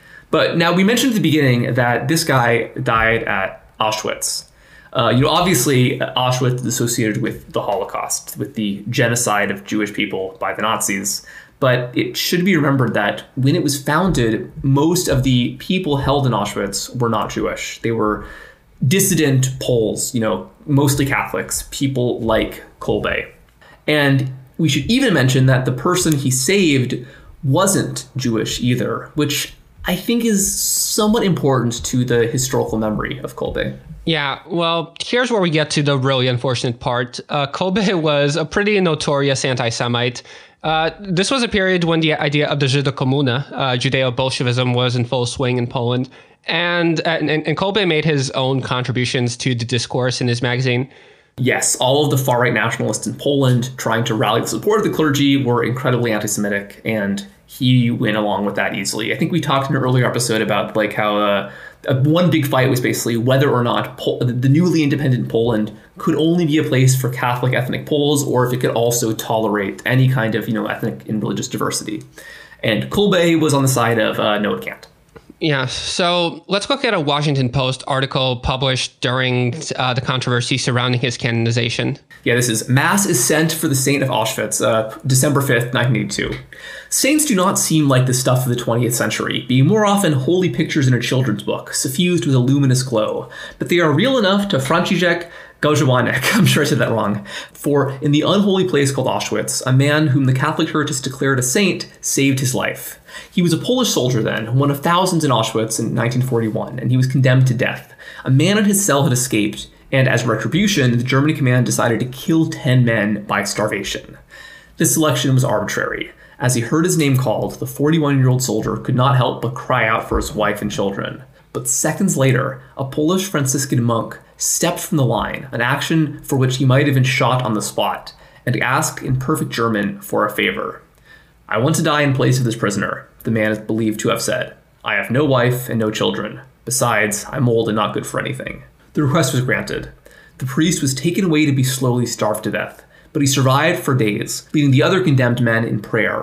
But now, we mentioned at the beginning that this guy died at Auschwitz. Uh, you know, obviously, Auschwitz is associated with the Holocaust, with the genocide of Jewish people by the Nazis. But it should be remembered that when it was founded, most of the people held in Auschwitz were not Jewish. They were dissident Poles, you know, mostly Catholics, people like Kolbe. And we should even mention that the person he saved wasn't Jewish either, which I think is somewhat important to the historical memory of Kolbe. Yeah, well, here's where we get to the really unfortunate part. Uh, Kolbe was a pretty notorious anti-Semite. Uh, this was a period when the idea of the Żydokomuna, uh, Judeo-Bolshevism, was in full swing in Poland. And, and, and Kolbe made his own contributions to the discourse in his magazine. Yes, all of the far-right nationalists in Poland trying to rally the support of the clergy were incredibly anti-Semitic, and he went along with that easily. I think we talked in an earlier episode about like how uh, one big fight was basically whether or not Pol- the newly independent Poland could only be a place for Catholic ethnic Poles, or if it could also tolerate any kind of, you know, ethnic and religious diversity. And Kolbe was on the side of uh, no, it can't. Yeah, so let's look at a Washington Post article published during uh, the controversy surrounding his canonization. Yeah, this is Mass is Sent for the Saint of Auschwitz, uh, December fifth, nineteen eighty-two. Saints do not seem like the stuff of the twentieth century, being more often holy pictures in a children's book, suffused with a luminous glow. But they are real enough to Franciszek Gajnowiczek, I'm sure I said that wrong, for in the unholy place called Auschwitz, a man whom the Catholic Church has declared a saint saved his life. He was a Polish soldier then, one of thousands in Auschwitz in nineteen forty-one, and he was condemned to death. A man in his cell had escaped, and as retribution, the German command decided to kill ten men by starvation. This selection was arbitrary. As he heard his name called, the forty-one-year-old soldier could not help but cry out for his wife and children. But seconds later, a Polish Franciscan monk stepped from the line, an action for which he might have been shot on the spot, and asked in perfect German for a favor. "I want to die in place of this prisoner," the man is believed to have said. "I have no wife and no children. Besides, I'm old and not good for anything." The request was granted. The priest was taken away to be slowly starved to death, but he survived for days, leading the other condemned men in prayer.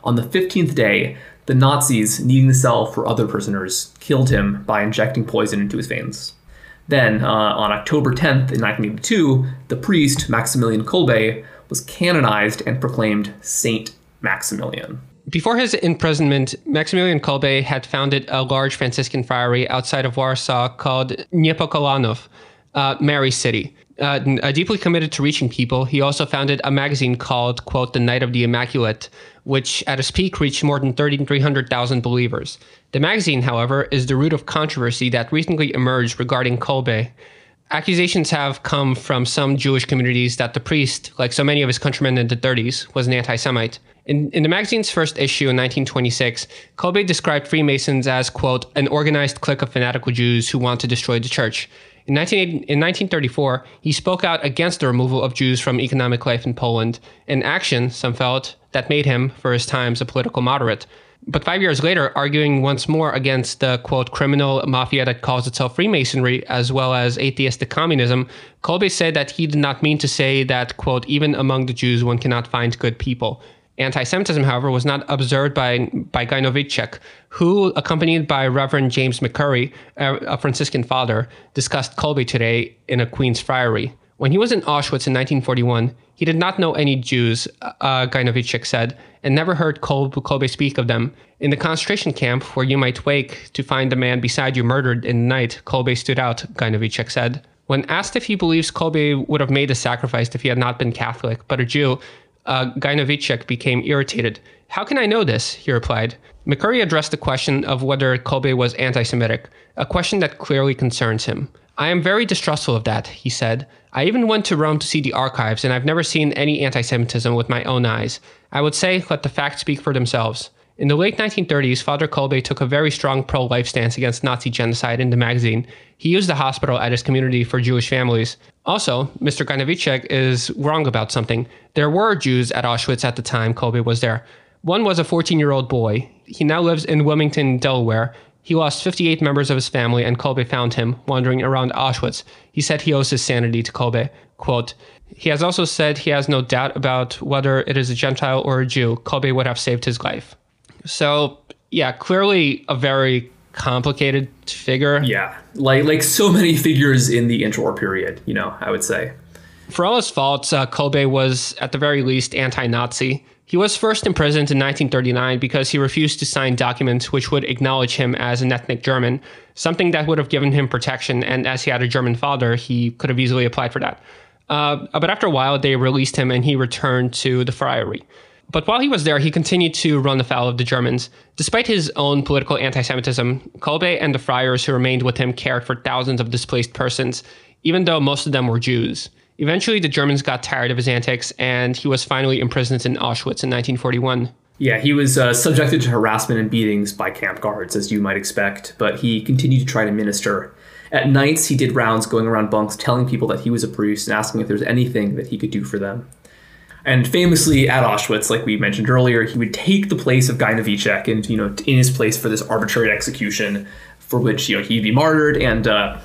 On the fifteenth day, the Nazis, needing the cell for other prisoners, killed him by injecting poison into his veins. Then, uh, on October tenth in nineteen eighty-two, the priest, Maximilian Kolbe, was canonized and proclaimed Saint Maximilian. Before his imprisonment, Maximilian Kolbe had founded a large Franciscan friary outside of Warsaw called Niepokalanów, uh, Mary's City. Uh, uh, deeply committed to reaching people, he also founded a magazine called, quote, The Night of the Immaculate, which at its peak reached more than three hundred thousand believers. The magazine, however, is the root of controversy that recently emerged regarding Kolbe. Accusations have come from some Jewish communities that the priest, like so many of his countrymen in the thirties, was an anti-Semite. In, in the magazine's first issue in nineteen twenty-six, Kolbe described Freemasons as, quote, an organized clique of fanatical Jews who want to destroy the church. In, nineteen thirty-four, he spoke out against the removal of Jews from economic life in Poland, an action, some felt, that made him, for his times, a political moderate. But five years later, arguing once more against the, quote, criminal mafia that calls itself Freemasonry, as well as atheistic communism, Kolbe said that he did not mean to say that, quote, even among the Jews one cannot find good people. Anti-Semitism, however, was not observed by, by Guy Novichok, who, accompanied by Reverend James McCurry, a, a Franciscan father, discussed Kolbe today in a Queen's Friary. When he was in Auschwitz in nineteen forty-one, he did not know any Jews, uh, Guy Novichok said, and never heard Kolbe, Kolbe speak of them. In the concentration camp, where you might wake to find the man beside you murdered in the night, Kolbe stood out, Guy Novichok said. When asked if he believes Kolbe would have made the sacrifice if he had not been Catholic, but a Jew, Uh, Guy Novichok became irritated. How can I know this? He replied. McCurry addressed the question of whether Kolbe was anti-Semitic, a question that clearly concerns him. I am very distrustful of that, he said. I even went to Rome to see the archives, and I've never seen any anti-Semitism with my own eyes. I would say, let the facts speak for themselves. In the late nineteen thirties, Father Kolbe took a very strong pro-life stance against Nazi genocide in the magazine. He used the hospital at his community for Jewish families. Also, Mister Guy Novichok is wrong about something. There were Jews at Auschwitz at the time Kolbe was there. One was a fourteen-year-old boy. He now lives in Wilmington, Delaware. He lost fifty-eight members of his family, and Kolbe found him wandering around Auschwitz. He said he owes his sanity to Kolbe. Quote, he has also said he has no doubt about whether it is a Gentile or a Jew. Kolbe would have saved his life. So, yeah, clearly a very complicated figure. Yeah, like like so many figures in the interwar period, you know, I would say. For all his faults, uh, Kolbe was, at the very least, anti-Nazi. He was first imprisoned in nineteen thirty-nine because he refused to sign documents which would acknowledge him as an ethnic German, something that would have given him protection, and as he had a German father, he could have easily applied for that. Uh, but after a while, they released him, and he returned to the friary. But while he was there, he continued to run afoul of the Germans. Despite his own political anti-Semitism, Kolbe and the friars who remained with him cared for thousands of displaced persons, even though most of them were Jews. Eventually, the Germans got tired of his antics, and he was finally imprisoned in Auschwitz in nineteen forty-one. Yeah, he was uh, subjected to harassment and beatings by camp guards, as you might expect, but he continued to try to minister. At nights, he did rounds going around bunks telling people that he was a priest and asking if there was anything that he could do for them. And famously at Auschwitz, like we mentioned earlier, he would take the place of Guy Novichok and, you know, in his place for this arbitrary execution for which, you know, he'd be martyred. And uh,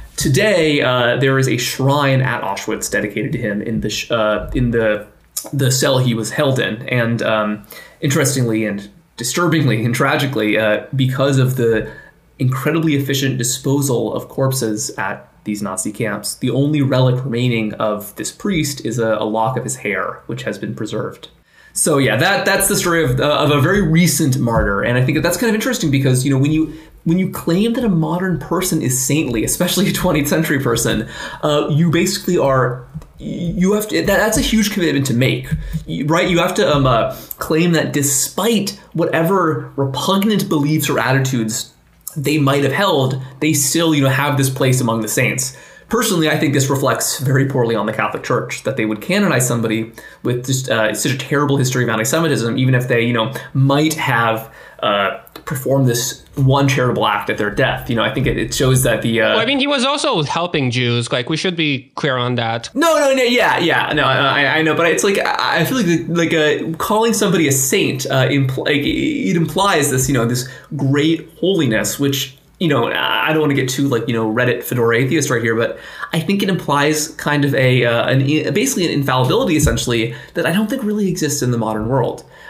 today uh, there is a shrine at Auschwitz dedicated to him in the sh- uh, in the the cell he was held in. And um, interestingly and disturbingly and tragically, uh, because of the incredibly efficient disposal of corpses at these Nazi camps, the only relic remaining of this priest is a, a lock of his hair, which has been preserved. So yeah, that that's the story of, uh, of a very recent martyr, and I think that that's kind of interesting because, you know, when you when you claim that a modern person is saintly, especially a twentieth century person, uh, you basically are you have to that, that's a huge commitment to make, right? You have to um, uh, claim that despite whatever repugnant beliefs or attitudes they might have held, they still, you know, have this place among the saints. Personally, I think this reflects very poorly on the Catholic Church, that they would canonize somebody with just uh, such a terrible history of anti-Semitism, even if they, you know, might have uh, performed this one charitable act at their death. You know, I think it, it shows that the... Uh, well, I mean, he was also helping Jews. Like, we should be clear on that. No, no, no, yeah, yeah, no, I, I know, but it's like, I feel like, like uh, calling somebody a saint, uh, impl- like, it implies this, you know, this great holiness, which, you know, I don't want to get too, like, you know, Reddit Fedora atheist right here, but I think it implies kind of a, uh, an basically an infallibility, essentially, that I don't think really exists in the modern world.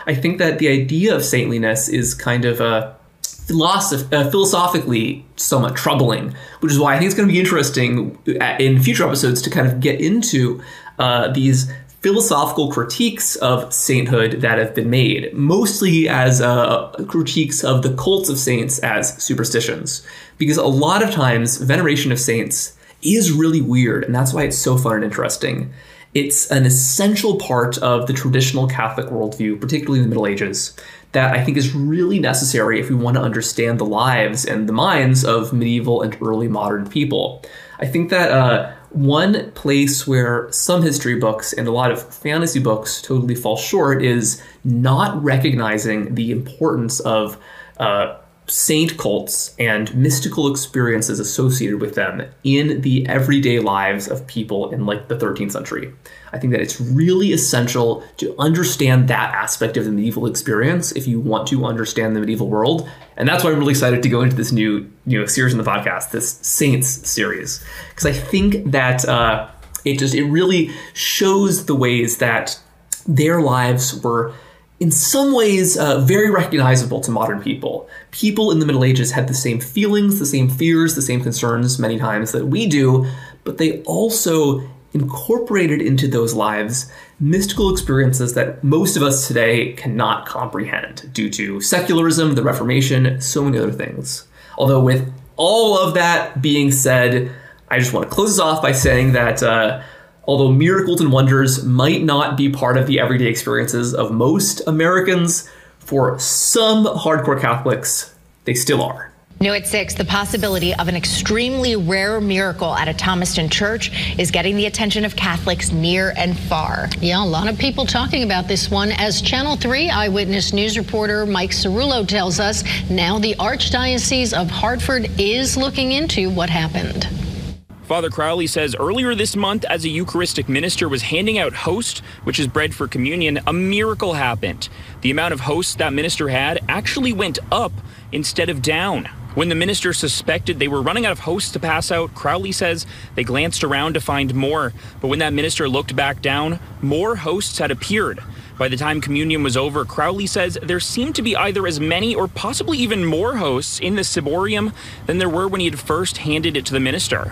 I think that the idea of saintliness is kind of a philosoph- uh, philosophically somewhat troubling, which is why I think it's going to be interesting in future episodes to kind of get into uh, these philosophical critiques of sainthood that have been made, mostly as uh, critiques of the cults of saints as superstitions. Because a lot of times, veneration of saints is really weird, and that's why it's so fun and interesting. It's an essential part of the traditional Catholic worldview, particularly in the Middle Ages, that I think is really necessary if we want to understand the lives and the minds of medieval and early modern people. I think that uh, one place where some history books and a lot of fantasy books totally fall short is not recognizing the importance of uh, saint cults and mystical experiences associated with them in the everyday lives of people in like the thirteenth century. I think that it's really essential to understand that aspect of the medieval experience if you want to understand the medieval world. And that's why I'm really excited to go into this new, you know, series in the podcast, this Saints series, because I think that uh, it just, it really shows the ways that their lives were in some ways uh, very recognizable to modern people. People in the Middle Ages had the same feelings, the same fears, the same concerns many times that we do, but they also incorporated into those lives mystical experiences that most of us today cannot comprehend due to secularism, the Reformation, so many other things. Although with all of that being said, I just want to close this off by saying that uh, although miracles and wonders might not be part of the everyday experiences of most Americans, for some hardcore Catholics, they still are. New at six, the possibility of an extremely rare miracle at a Thomaston church is getting the attention of Catholics near and far. Yeah, a lot of people talking about this one. As Channel three Eyewitness News reporter Mike Cerullo tells us, now the Archdiocese of Hartford is looking into what happened. Father Crowley says earlier this month, as a Eucharistic minister was handing out host, which is bread for communion, a miracle happened. The amount of hosts that minister had actually went up instead of down. When the minister suspected they were running out of hosts to pass out, Crowley says they glanced around to find more. But when that minister looked back down, more hosts had appeared. By the time communion was over, Crowley says there seemed to be either as many or possibly even more hosts in the ciborium than there were when he had first handed it to the minister.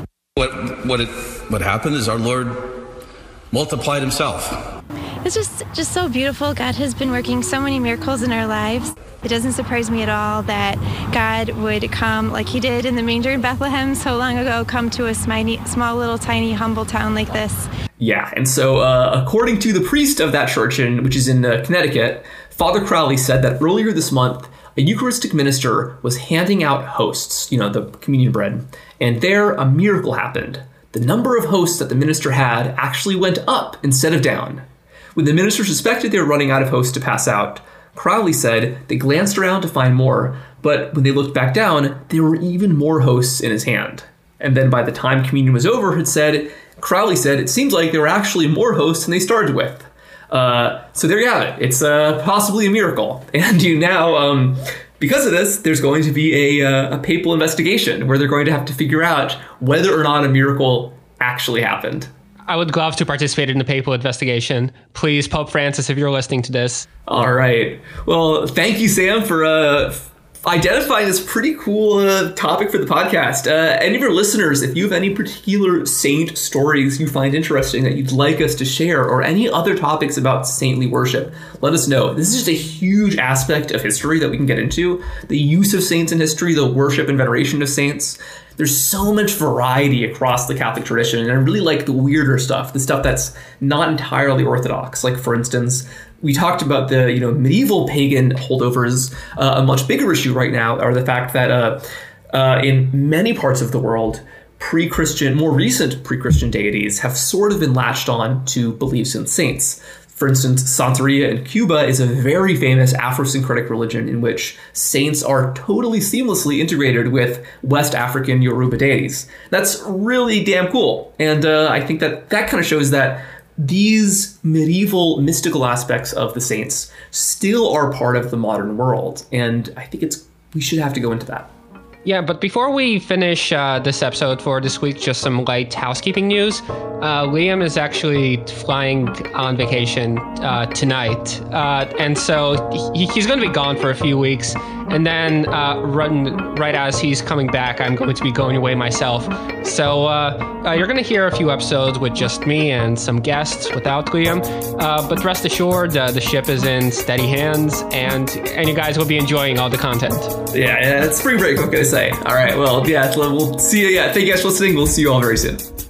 What what it, what happened is our Lord multiplied himself. It's just just so beautiful. God has been working so many miracles in our lives. It doesn't surprise me at all that God would come like he did in the manger in Bethlehem so long ago, come to a small, small little tiny humble town like this. Yeah, and so uh, according to the priest of that church, in, which is in uh, Connecticut, Father Crowley said that earlier this month, a Eucharistic minister was handing out hosts, you know, the communion bread, and there a miracle happened. The number of hosts that the minister had actually went up instead of down. When the minister suspected they were running out of hosts to pass out, Crowley said they glanced around to find more, but when they looked back down, there were even more hosts in his hand. And then by the time communion was over, it said, Crowley said, it seems like there were actually more hosts than they started with. Uh, so there you have it. It's uh, possibly a miracle. And you now, um, because of this, there's going to be a, uh, a papal investigation where they're going to have to figure out whether or not a miracle actually happened. I would love to participate in the papal investigation. Please, Pope Francis, if you're listening to this. All right. Well, thank you, Sam, for uh, identifying this pretty cool uh, topic for the podcast. Uh, any of your listeners, if you have any particular saint stories you find interesting that you'd like us to share, or any other topics about saintly worship, let us know. This is just a huge aspect of history that we can get into. The use of saints in history, the worship and veneration of saints. There's so much variety across the Catholic tradition, and I really like the weirder stuff, the stuff that's not entirely orthodox. Like, for instance, we talked about the, you know, medieval pagan holdovers. Uh, a much bigger issue right now are the fact that uh, uh, in many parts of the world, pre-Christian, more recent pre-Christian deities have sort of been latched on to beliefs in saints. For instance, Santeria in Cuba is a very famous Afro-syncretic religion in which saints are totally seamlessly integrated with West African Yoruba deities. That's really damn cool. And uh, I think that that kind of shows that these medieval mystical aspects of the saints still are part of the modern world. And I think it's we should have to go into that. Yeah, but before we finish uh, this episode for this week, just some light housekeeping news. Uh, Liam is actually flying on vacation uh, tonight. Uh, and so he, he's going to be gone for a few weeks. And then uh, run, right as he's coming back, I'm going to be going away myself. So uh, uh, you're going to hear a few episodes with just me and some guests without Liam. Uh, but rest assured, uh, the ship is in steady hands, and, and you guys will be enjoying all the content. Yeah, yeah, it's spring break, what can I say? All right, well, yeah, we'll see you. Yeah, thank you guys for listening. We'll see you all very soon.